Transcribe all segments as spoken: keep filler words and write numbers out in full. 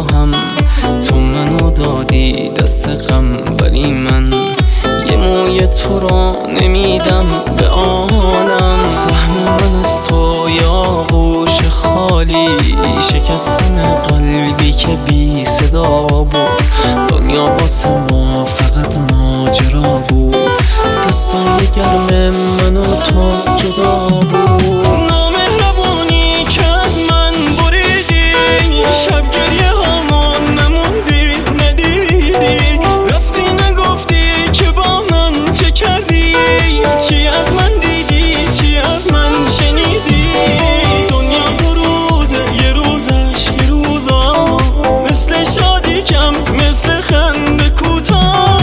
هم تو منو دادی دست غم، ولی من یه موی تو را نمیدم به عالم. سهم من از تو یا گوش خالی، شکستن قلبی که بی صدا بود. دنیا واسه ما فقط ماجرا بود، دستای گرم من و تو جدا بود. نامهربونی که از من بریدی، شب گریه هامون نموندی ندیدی. رفتی نگفتی که با من چه کردی، چی از من دیدی چی از من شنیدی. دنیا دو روزه یه روزش یه روزا، مثل شادی کم مثل خنده کوتاه.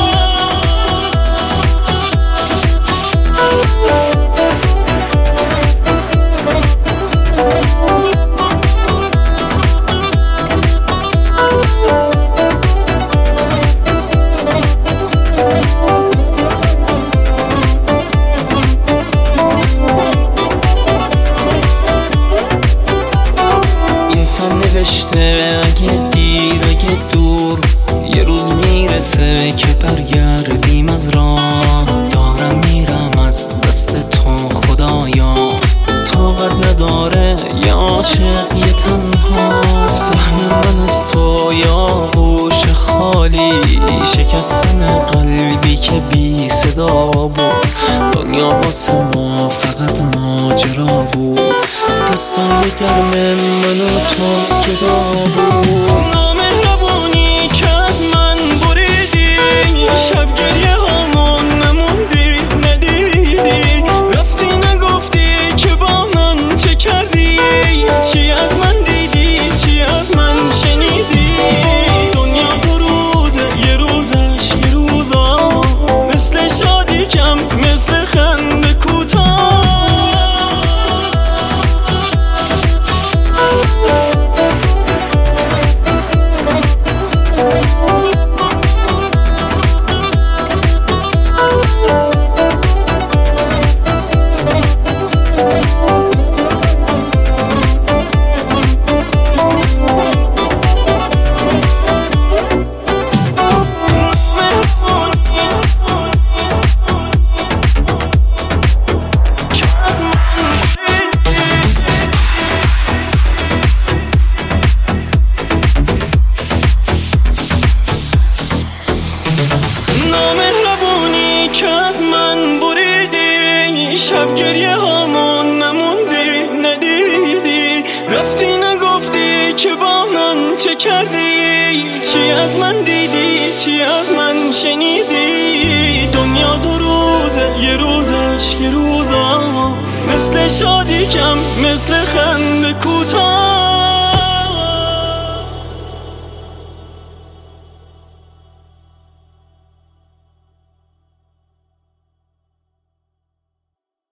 نوشته اگه دیر اگه دور، یه روز میرسه که برگردیم از راه. دارم میرم از دست تو خدایا، طاقت نداره یه عاشق یه تنها. سهم من از تو یا گوش خالی، شکستن قلبی که بی صدا بود. دنیا واسه ما فقط ماجرا بود، دستای گرم من و تو جدا بود. نامهربونی که از من بریدی، شب گریه هامون نموندی ندیدی. رفتی نگفتی که با من چه کردی، چی از من دیدی چی از من شنیدی. دنیا دو روزه یه روزش یه روزا، مثل شادی کم مثل خنده کوتاه. نامهربونی که از من بریدی، شب گریه هامون نموندی ندیدی. رفتی نگفتی که با من چه کردی، چی از من دیدی چی از من شنیدی. دنیا دو روزه یه روزش یه روزا، مثل شادی کم مثل خنده کوتاه.